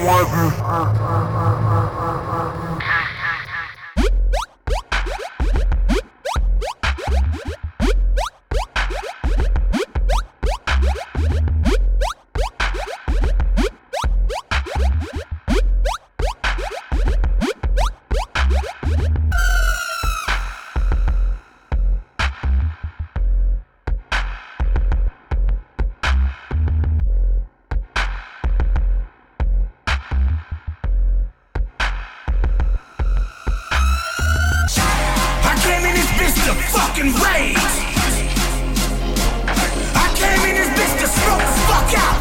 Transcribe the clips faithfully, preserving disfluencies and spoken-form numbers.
to fucking rage. I came in this bitch to smoke the fuck out.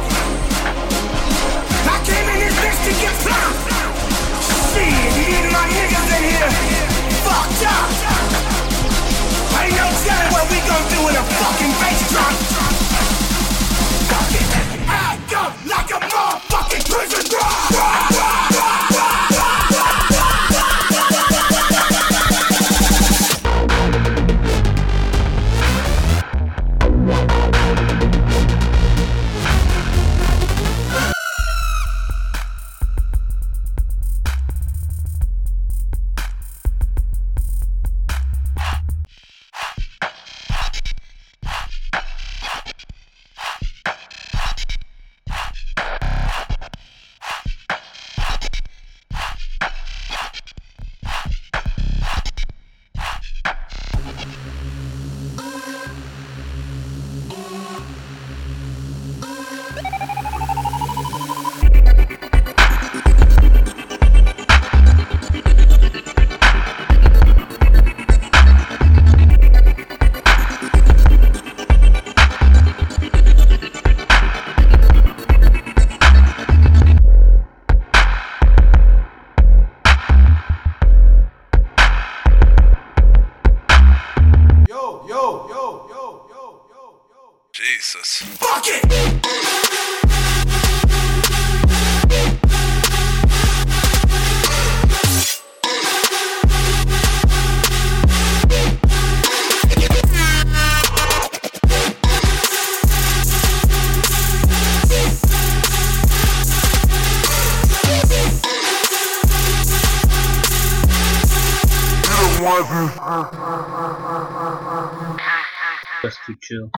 I came in this bitch to get plumped. Shit, me and my niggas in here fucked up. Ain't no telling what we gon' do in a fucking bass drop. Fuck it, act up like a motherfucking prison guard. Jesus. Fuck it! Just too chill.